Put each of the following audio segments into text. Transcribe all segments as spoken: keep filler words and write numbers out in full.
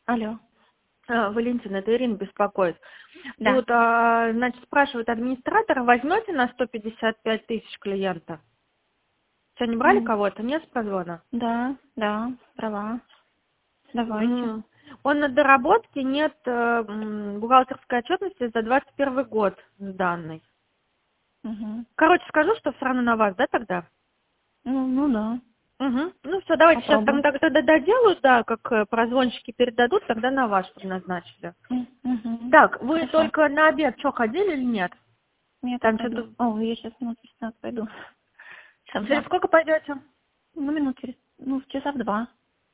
Алло. А, Валентина, это Ирина беспокоит. Да. Тут, а, значит, спрашивают администратора, возьмете на сто пятьдесят пять тысяч клиента? Сегодня брали М, кого-то? Нет, с позвона? Да, да, права. Давайте. М. Он на доработке, нет э, м, бухгалтерской отчетности за двадцать первый год сданной. Угу. Короче, скажу, что все равно на вас, да, тогда? Ну, ну да. Угу. Ну все, давайте сейчас там Попробуем. тогда доделают, да, как э, прозвонщики передадут, тогда на вас, чтобы назначили. Угу. Так, вы Хорошо. только на обед что, ходили или нет? Нет, я Там пойду. что-то... О, я сейчас минут пятнадцать пойду. Часа в Через два. сколько пойдете? Ну, минут через... Ну, часа в два.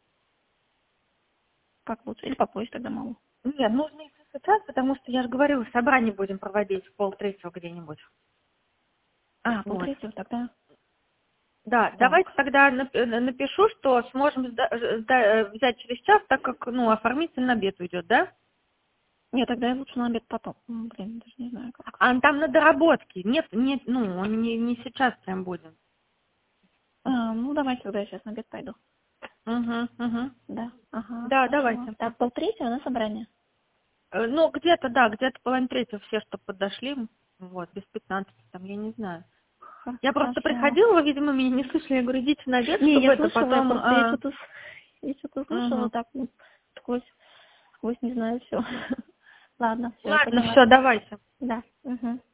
Как лучше. Или попозже тогда могу. Нет, нужно идти сейчас, потому что я же говорила, собрание будем проводить в полтретьего где-нибудь. А, Вот. полтретьего тогда. Да, давайте Так. тогда нап- э, напишу, что сможем сда- э, сда- э, взять через час, так как, ну, оформитель на обед уйдет, да? Нет, тогда я лучше на обед потом. М, Блин, даже не знаю как. А там на доработке. Нет, нет, ну, он не, не сейчас прям будем. А, ну, давайте тогда я сейчас на обед пойду. Угу, угу. Да. Ага, Да, хорошо. давайте. Так, полтретьего на собрание? Э, Ну, где-то, да, где-то половина третьего все, что подошли, вот, без пятнадцати, там, я не знаю. Х- Я просто Хорошо. приходила, вы, видимо, меня не слышали, я говорю, идите на обед, Не, чтобы я это слышала, потом... просто я а, что-то я что-то слышала мгм. так, ну, сквозь, сквозь не знаю все. Ладно, все, я Ладно, поняла. все, давайте. Да. Угу.